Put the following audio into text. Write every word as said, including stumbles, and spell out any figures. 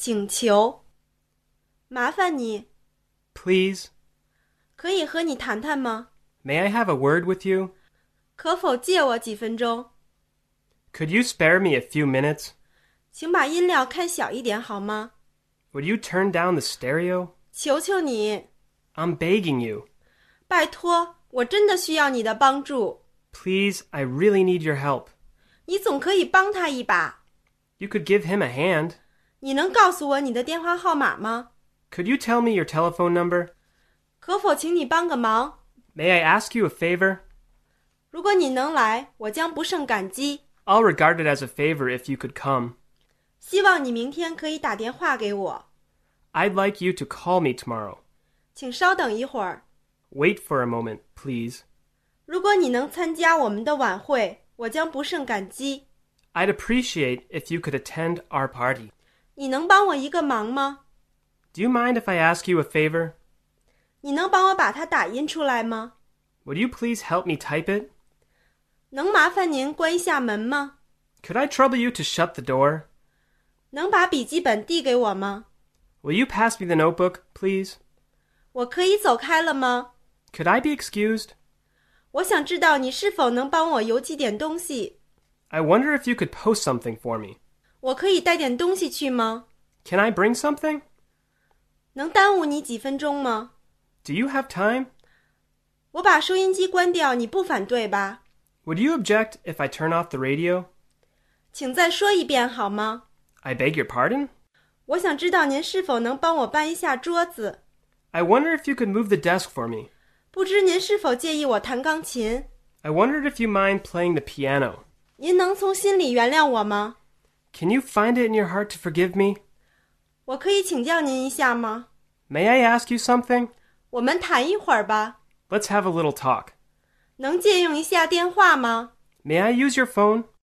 请求。麻烦你。 Please. 可以和你谈谈吗？ May I have a word with you? 可否借我几分钟？ Could you spare me a few minutes? 请把音量开小一点好吗？ Would you turn down the stereo? 求求你。 I'm begging you. 拜托，我真的需要你的帮助。 Please, I really need your help. 你总可以帮他一把。 You could give him a hand. 你能告诉我你的电话号码吗？ Could you tell me your telephone number? 可否请你帮个忙？ May I ask you a favor? 如果你能来，我将不胜感激。 I'll regard it as a favor if you could come. 希望你明天可以打电话给我。 I'd like you to call me tomorrow. 请稍等一会儿。 Wait for a moment, please. 如果你能参加我们的晚会，我将不胜感激。 I'd appreciate if you could attend our party. 你能帮我一个忙吗？ Do you mind if I ask you a favor? 你能帮我把它打印出来吗？ Would you please help me type it? 能麻烦您关一下门吗？ Could I trouble you to shut the door? 能把笔记本递给我吗？ Will you pass me the notebook, please? 我可以走开了吗？ Could I be excused? 我想知道你是否能帮我邮寄点东西。 I wonder if you could post something for me. 我可以带点东西去吗？ Can I bring something? 能耽误你几分钟吗？ Do you have time? 我把收音机关掉，你不反对吧？ Would you object if I turn off the radio? 请再说一遍好吗？ I beg your pardon? 我想知道您是否能帮我搬一下桌子。 I wonder if you could move the desk for me. 不知您是否介意我弹钢琴？ I wondered if you mind playing the piano. 您能从心里原谅我吗？ Can you find it in your heart to forgive me? 我可以请教您一下吗？ May I ask you something? 我们谈一会儿吧。 Let's have a little talk. 能借用一下电话吗？ May I use your phone?